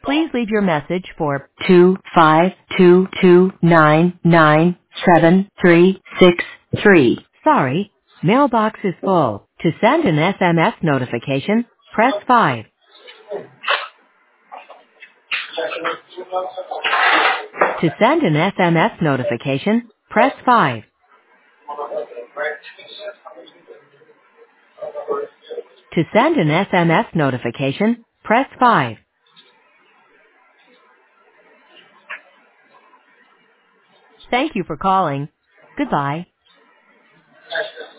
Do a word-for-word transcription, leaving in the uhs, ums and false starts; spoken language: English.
Please leave your message for two five two two nine nine seven three six three. Sorry, mailbox is full. To send an S M S notification, press five. To send an S M S notification, press five. To send an S M S notification, press five. Thank you for calling. Goodbye.